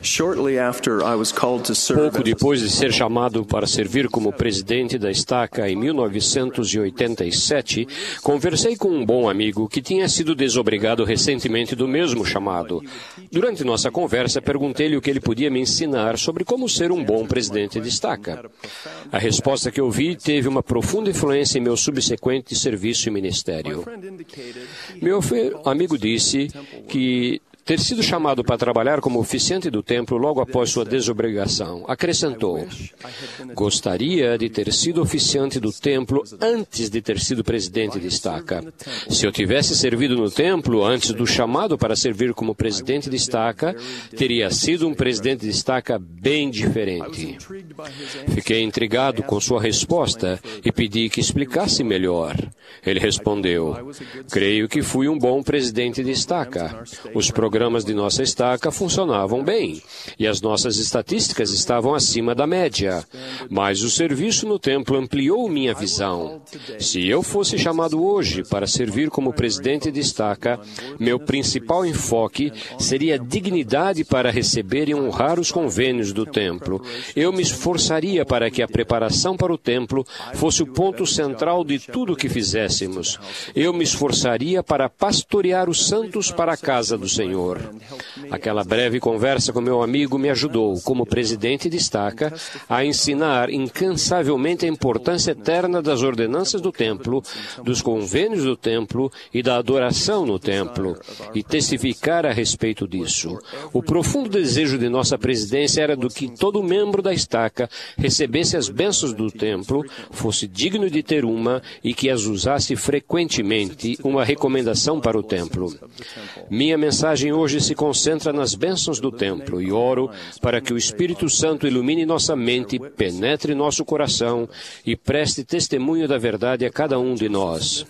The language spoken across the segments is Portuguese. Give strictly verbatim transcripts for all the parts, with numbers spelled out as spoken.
Pouco depois de ser chamado para servir como presidente da Estaca em mil novecentos e oitenta e sete, conversei com um bom amigo que tinha sido desobrigado recentemente do mesmo chamado. Durante nossa conversa, perguntei-lhe o que ele podia me ensinar sobre como ser um bom presidente de Estaca. A resposta que ouvi teve uma profunda influência em meu subsequente serviço e ministério. Meu amigo disse que ter sido chamado para trabalhar como oficiante do templo logo após sua desobrigação. Acrescentou: gostaria de ter sido oficiante do templo antes de ter sido presidente de Estaca. Se eu tivesse servido no templo antes do chamado para servir como presidente de Estaca, teria sido um presidente de Estaca bem diferente. Fiquei intrigado com sua resposta e pedi que explicasse melhor. Ele respondeu: creio que fui um bom presidente de Estaca. Os Os programas de nossa estaca funcionavam bem e as nossas estatísticas estavam acima da média. Mas o serviço no templo ampliou minha visão. Se eu fosse chamado hoje para servir como presidente de estaca, meu principal enfoque seria a dignidade para receber e honrar os convênios do templo. Eu me esforçaria para que a preparação para o templo fosse o ponto central de tudo o que fizéssemos. Eu me esforçaria para pastorear os santos para a casa do Senhor. Aquela breve conversa com meu amigo me ajudou, como presidente de estaca, a ensinar incansavelmente a importância eterna das ordenanças do templo, dos convênios do templo e da adoração no templo, e testificar a respeito disso. O profundo desejo de nossa presidência era do que todo membro da estaca recebesse as bênçãos do templo, fosse digno de ter uma e que as usasse frequentemente, uma recomendação para o templo. Minha mensagem hoje se concentra nas bênçãos do templo e oro para que o Espírito Santo ilumine nossa mente, penetre nosso coração e preste testemunho da verdade a cada um de nós.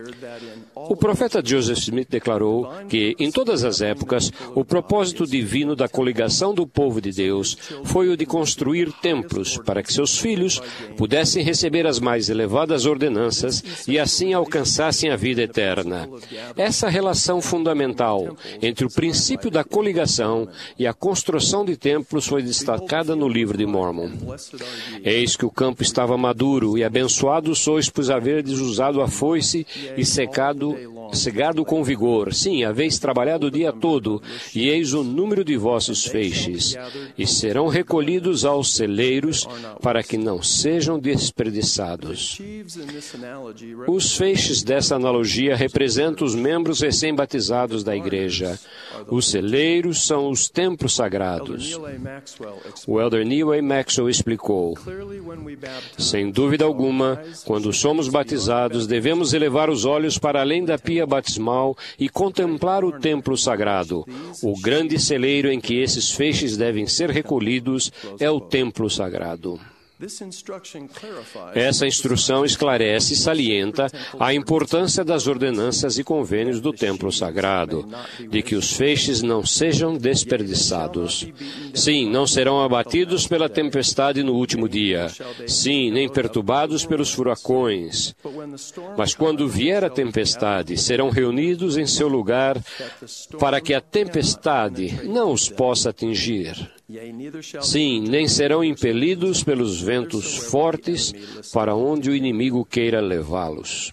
O profeta Joseph Smith declarou que, em todas as épocas, o propósito divino da coligação do povo de Deus foi o de construir templos para que seus filhos pudessem receber as mais elevadas ordenanças e assim alcançassem a vida eterna. Essa relação fundamental entre o princípio da coligação e a construção de templos foi destacada no livro de Mormon. Eis que o campo estava maduro, e abençoados sois, pois haverdes usado a foice e secado, cegado com vigor. Sim, haveis trabalhado o dia todo, e eis o número de vossos feixes, e serão recolhidos aos celeiros, para que não sejam desperdiçados. Os feixes dessa analogia representam os membros recém-batizados da igreja. Os celeiros são os templos sagrados. O elder Neil A. Maxwell explicou: sem dúvida alguma, quando somos batizados, devemos elevar os olhos para além da pia batismal e contemplar o templo sagrado. O grande celeiro em que esses feixes devem ser recolhidos é o templo sagrado. Essa instrução esclarece e salienta a importância das ordenanças e convênios do templo sagrado, de que os feixes não sejam desperdiçados. Sim, não serão abatidos pela tempestade no último dia. Sim, nem perturbados pelos furacões. Mas quando vier a tempestade, serão reunidos em seu lugar para que a tempestade não os possa atingir. Sim, nem serão impelidos pelos ventos fortes para onde o inimigo queira levá-los.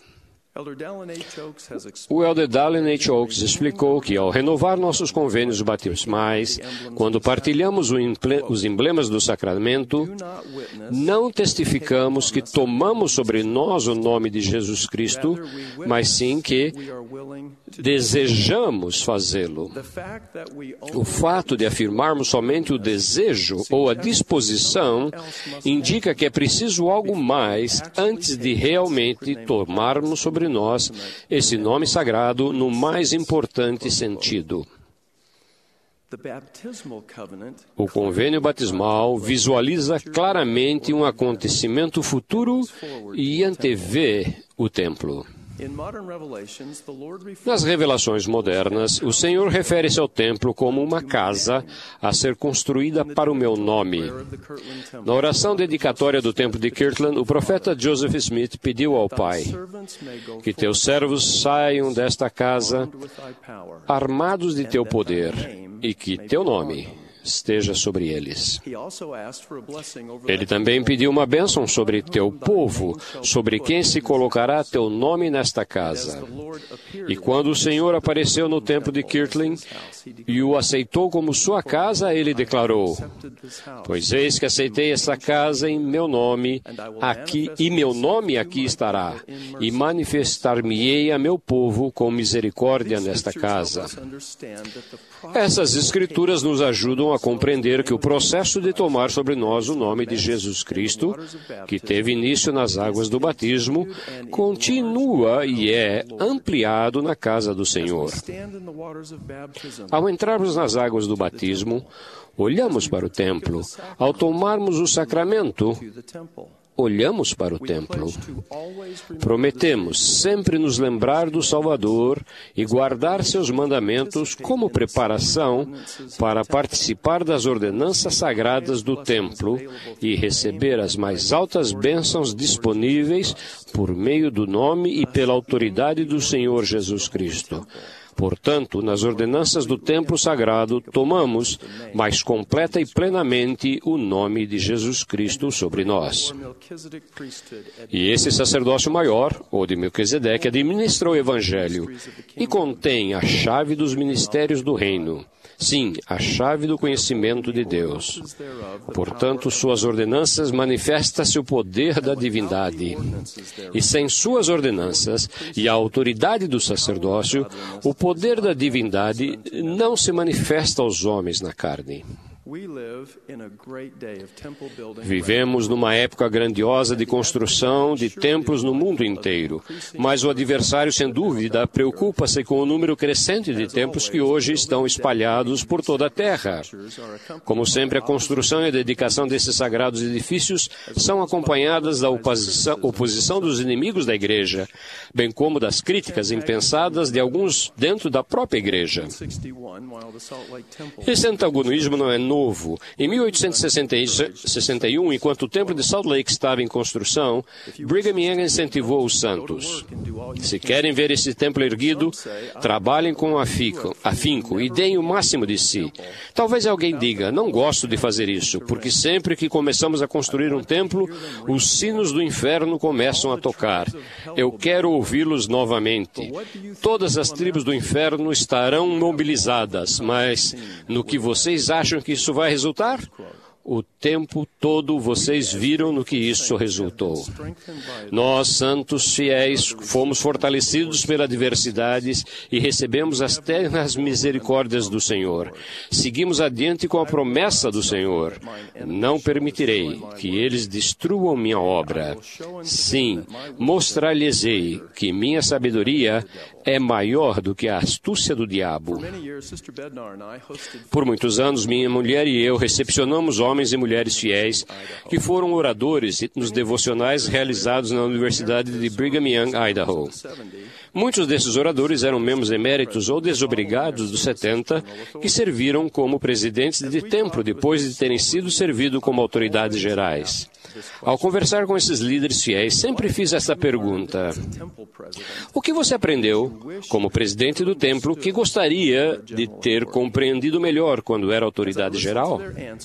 O elder Dallin H. Oaks explicou que, ao renovar nossos convênios batismais, quando partilhamos os emblemas do sacramento, não testificamos que tomamos sobre nós o nome de Jesus Cristo, mas sim que desejamos fazê-lo. O fato de afirmarmos somente o desejo ou a disposição indica que é preciso algo mais antes de realmente tomarmos sobre nós esse nome sagrado no mais importante sentido. O convênio batismal visualiza claramente um acontecimento futuro e antevê o templo. Nas revelações modernas, o Senhor refere-se ao templo como uma casa a ser construída para o meu nome. Na oração dedicatória do templo de Kirtland, o profeta Joseph Smith pediu ao Pai que teus servos saiam desta casa armados de teu poder e que teu nome esteja sobre eles. Ele também pediu uma bênção sobre teu povo, sobre quem se colocará teu nome nesta casa. E quando o Senhor apareceu no templo de Kirtland e o aceitou como sua casa, ele declarou: pois eis que aceitei essa casa em meu nome, aqui, e meu nome aqui estará, e manifestar-me-ei a meu povo com misericórdia nesta casa. Essas escrituras nos ajudam a compreender que o processo de tomar sobre nós o nome de Jesus Cristo, que teve início nas águas do batismo, continua e é ampliado na casa do Senhor. Ao entrarmos nas águas do batismo, olhamos para o templo. Ao tomarmos o sacramento, olhamos para o templo. Prometemos sempre nos lembrar do Salvador e guardar seus mandamentos como preparação para participar das ordenanças sagradas do templo e receber as mais altas bênçãos disponíveis por meio do nome e pela autoridade do Senhor Jesus Cristo. Portanto, nas ordenanças do templo sagrado, tomamos, mais completa e plenamente, o nome de Jesus Cristo sobre nós. E esse sacerdócio maior, o de Melquisedeque, administra o Evangelho e contém a chave dos ministérios do reino. Sim, a chave do conhecimento de Deus. Portanto, suas ordenanças manifesta-se o poder da divindade. E sem suas ordenanças e a autoridade do sacerdócio, o poder da divindade não se manifesta aos homens na carne. Vivemos numa época grandiosa de construção de templos no mundo inteiro, mas o adversário, sem dúvida, preocupa-se com o número crescente de templos que hoje estão espalhados por toda a terra. Como sempre, a construção e a dedicação desses sagrados edifícios são acompanhadas da oposição, oposição dos inimigos da igreja, bem como das críticas impensadas de alguns dentro da própria igreja. Esse antagonismo não é novo. Em mil oitocentos e sessenta e um, enquanto o templo de Salt Lake estava em construção, Brigham Young incentivou os santos. Se querem ver esse templo erguido, trabalhem com afinco, afinco e deem o máximo de si. Talvez alguém diga: não gosto de fazer isso, porque sempre que começamos a construir um templo, os sinos do inferno começam a tocar. Eu quero ouvi-los novamente. Todas as tribos do inferno estarão mobilizadas, mas no que vocês acham que isso vai resultar? O tempo todo vocês viram no que isso resultou. Nós, santos fiéis, fomos fortalecidos pela adversidades e recebemos as ternas misericórdias do Senhor. Seguimos adiante com a promessa do Senhor: não permitirei que eles destruam minha obra. Sim, mostrar-lhes-ei que minha sabedoria é maior do que a astúcia do diabo. Por muitos anos, minha mulher e eu recepcionamos homens e mulheres fiéis que foram oradores nos devocionais realizados na Universidade de Brigham Young, Idaho. Muitos desses oradores eram membros eméritos ou desobrigados dos setenta que serviram como presidentes de templo depois de terem sido servidos como autoridades gerais. Ao conversar com esses líderes fiéis, sempre fiz essa pergunta: o que você aprendeu como presidente do templo que gostaria de ter compreendido melhor quando era autoridade geral?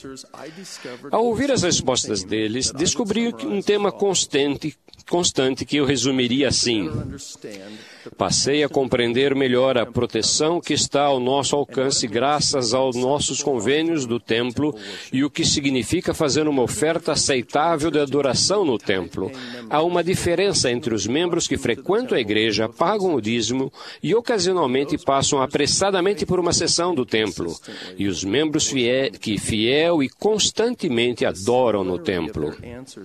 Ao ouvir as respostas deles, descobri um tema constante, constante que eu resumiria assim: passei a compreender melhor a proteção que está ao nosso alcance graças aos nossos convênios do templo e o que significa fazer uma oferta aceitável de adoração no templo. Há uma diferença entre os membros que frequentam a igreja, pagam o dízimo e ocasionalmente passam apressadamente por uma sessão do templo, e os membros fiel, que fiel e constantemente adoram no templo.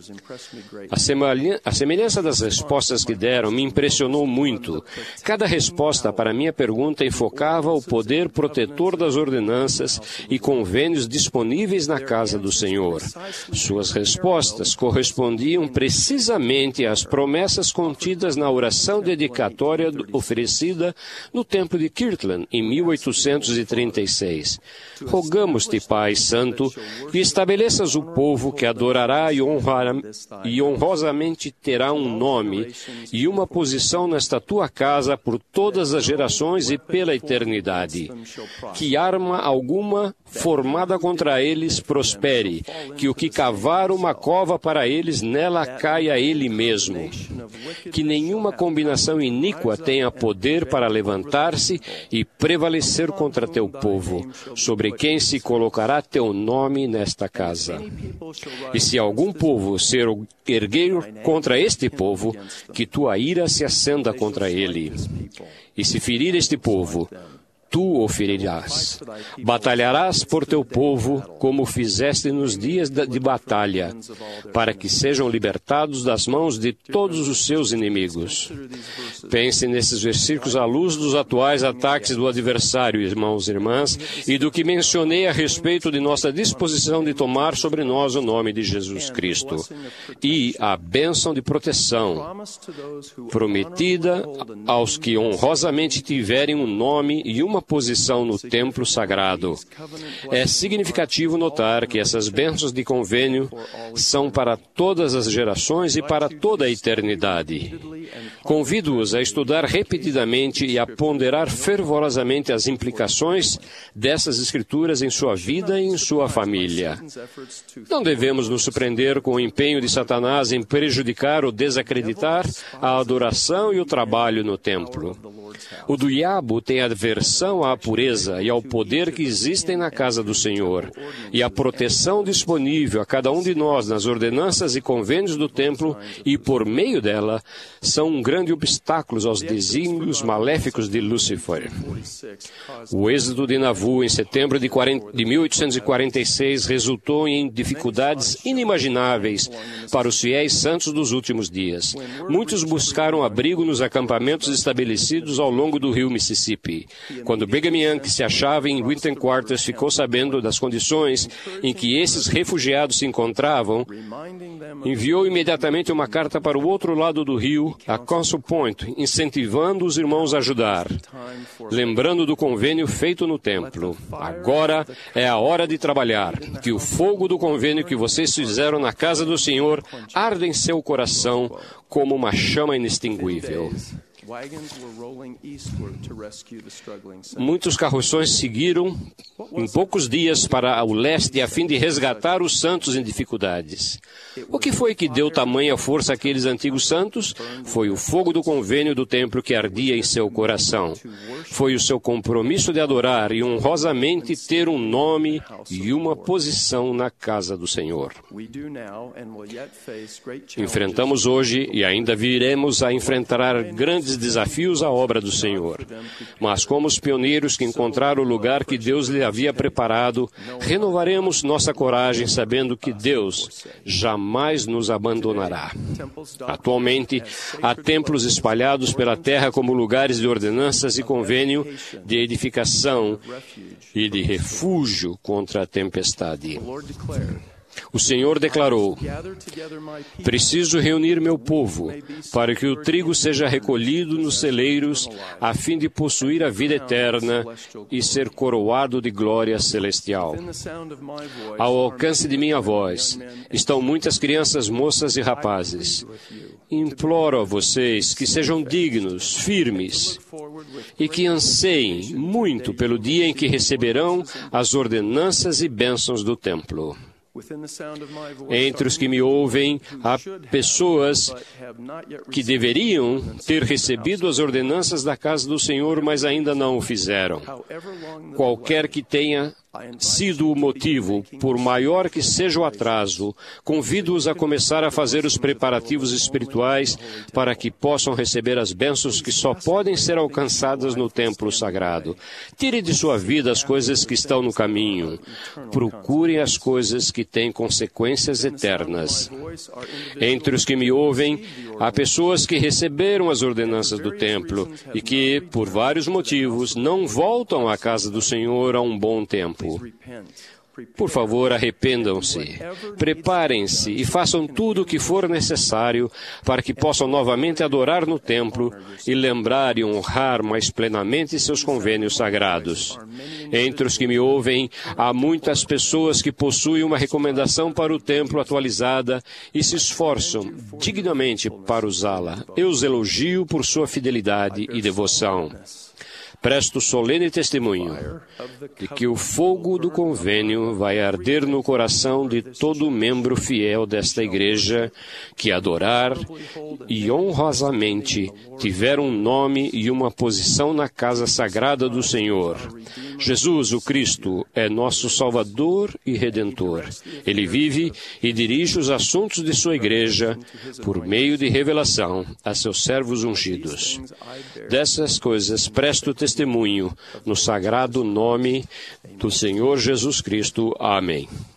A semelhança, a semelhança das respostas que deram me impressionou muito. Cada resposta para minha pergunta enfocava o poder protetor das ordenanças e convênios disponíveis na casa do Senhor. Suas respostas correspondiam precisamente às promessas contidas na oração dedicatória oferecida no templo de Kirtland em mil oitocentos e trinta e seis. Rogamos-te, Pai Santo, que estabeleças o povo que adorará e, honrará, e honrosamente te terá um nome e uma posição nesta tua casa por todas as gerações e pela eternidade. Que arma alguma formada contra eles prospere, que o que cavar uma cova para eles, nela caia ele mesmo. Que nenhuma combinação iníqua tenha poder para levantar-se e prevalecer contra teu povo, sobre quem se colocará teu nome nesta casa. E se algum povo se erguer contra este povo, que tua ira se acenda contra ele. E se ferir este povo, tu o ferirás. Batalharás por teu povo, como fizeste nos dias de batalha, para que sejam libertados das mãos de todos os seus inimigos. Pense nesses versículos à luz dos atuais ataques do adversário, irmãos e irmãs, e do que mencionei a respeito de nossa disposição de tomar sobre nós o nome de Jesus Cristo. E a bênção de proteção, prometida aos que honrosamente tiverem um nome e uma posição no templo sagrado. É significativo notar que essas bênçãos de convênio são para todas as gerações e para toda a eternidade. Convido-os a estudar repetidamente e a ponderar fervorosamente as implicações dessas escrituras em sua vida e em sua família. Não devemos nos surpreender com o empenho de Satanás em prejudicar ou desacreditar a adoração e o trabalho no templo. O diabo tem aversão à pureza e ao poder que existem na casa do Senhor, e a proteção disponível a cada um de nós nas ordenanças e convênios do templo e por meio dela são um grande obstáculo aos desígnios maléficos de Lúcifer. O êxodo de Nauvoo em setembro de, quarenta, de mil oitocentos e quarenta e seis resultou em dificuldades inimagináveis para os fiéis santos dos últimos dias. Muitos buscaram abrigo nos acampamentos estabelecidos ao longo do rio Mississippi. Quando Brigham Young, que se achava em Winter Quarters, ficou sabendo das condições em que esses refugiados se encontravam, enviou imediatamente uma carta para o outro lado do rio, a Council Point, incentivando os irmãos a ajudar, lembrando do convênio feito no templo. Agora é a hora de trabalhar, que o fogo do convênio que vocês fizeram na casa do Senhor arde em seu coração como uma chama inextinguível. Muitos carroções seguiram em poucos dias para o leste a fim de resgatar os santos em dificuldades. O que foi que deu tamanha força àqueles antigos santos? Foi o fogo do convênio do templo que ardia em seu coração. Foi o seu compromisso de adorar e honrosamente ter um nome e uma posição na casa do Senhor. Enfrentamos hoje e ainda viremos a enfrentar grandes desafios à obra do Senhor. Mas como os pioneiros que encontraram o lugar que Deus lhe havia preparado, renovaremos nossa coragem sabendo que Deus jamais nos abandonará. Atualmente, há templos espalhados pela terra como lugares de ordenanças e convênio, de edificação e de refúgio contra a tempestade. O Senhor declarou: preciso reunir meu povo, para que o trigo seja recolhido nos celeiros, a fim de possuir a vida eterna e ser coroado de glória celestial. Ao alcance de minha voz estão muitas crianças, moças e rapazes. Imploro a vocês que sejam dignos, firmes, e que anseiem muito pelo dia em que receberão as ordenanças e bênçãos do templo. Entre os que me ouvem, há pessoas que deveriam ter recebido as ordenanças da casa do Senhor, mas ainda não o fizeram. Qualquer que tenha sido o motivo, por maior que seja o atraso, convido-os a começar a fazer os preparativos espirituais para que possam receber as bênçãos que só podem ser alcançadas no templo sagrado. Tire de sua vida as coisas que estão no caminho. Procure as coisas que têm consequências eternas. Entre os que me ouvem, há pessoas que receberam as ordenanças do templo e que, por vários motivos, não voltam à casa do Senhor há um bom tempo. Por favor, arrependam-se, preparem-se e façam tudo o que for necessário para que possam novamente adorar no templo e lembrar e honrar mais plenamente seus convênios sagrados. Entre os que me ouvem, há muitas pessoas que possuem uma recomendação para o templo atualizada e se esforçam dignamente para usá-la. Eu os elogio por sua fidelidade e devoção. Presto solene testemunho de que o fogo do convênio vai arder no coração de todo membro fiel desta igreja que adorar e honrosamente tiver um nome e uma posição na casa sagrada do Senhor. Jesus, o Cristo, é nosso Salvador e Redentor. Ele vive e dirige os assuntos de sua igreja por meio de revelação a seus servos ungidos. Dessas coisas presto testemunho no sagrado nome do Senhor Jesus Cristo. Amém.